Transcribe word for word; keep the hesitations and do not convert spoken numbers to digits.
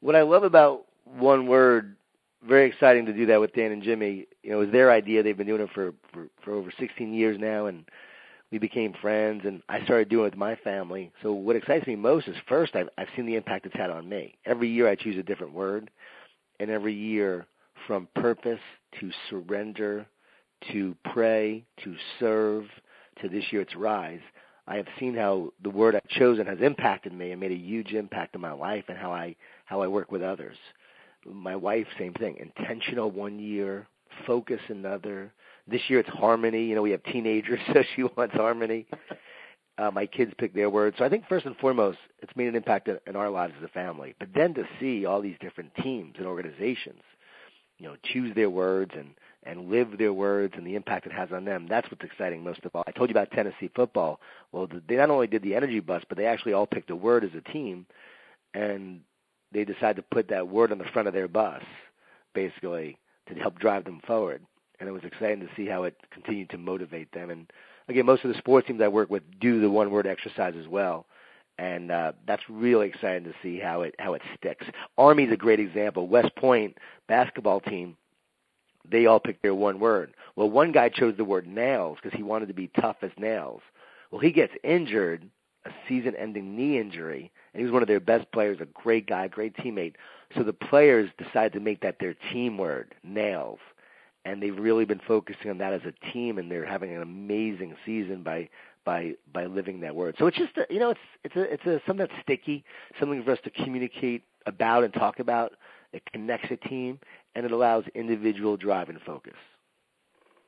What I love about One Word, very exciting to do that with Dan and Jimmy. You know, it was their idea. They've been doing it for, for, for over sixteen years now, and we became friends, and I started doing it with my family. So what excites me most is, first, I've, I've seen the impact it's had on me. Every year I choose a different word, and every year, from purpose to surrender to pray to serve to this year it's rise, I have seen how the word I've chosen has impacted me and made a huge impact in my life and how I how I work with others. My wife, same thing. Intentional one year, focus another. This year it's harmony. You know, we have teenagers, so she wants harmony. Uh, my kids pick their words. So I think first and foremost, it's made an impact in our lives as a family. But then to see all these different teams and organizations, you know, choose their words and, and live their words and the impact it has on them, that's what's exciting most of all. I told you about Tennessee football. Well, they not only did the energy bus, but they actually all picked a word as a team, and they decided to put that word on the front of their bus, basically, to help drive them forward. And it was exciting to see how it continued to motivate them. And, again, most of the sports teams I work with do the one-word exercise as well. And uh, that's really exciting to see how it how it sticks. Army's a great example. West Point basketball team, they all picked their one word. Well, one guy chose the word nails because he wanted to be tough as nails. Well, he gets injured, a season-ending knee injury, and he was one of their best players, a great guy, great teammate. So the players decided to make that their team word, nails. And they've really been focusing on that as a team, and they're having an amazing season by by by living that word. So it's just a, you know it's it's a it's a something that's sticky, something for us to communicate about and talk about. It connects a team, and it allows individual drive and focus.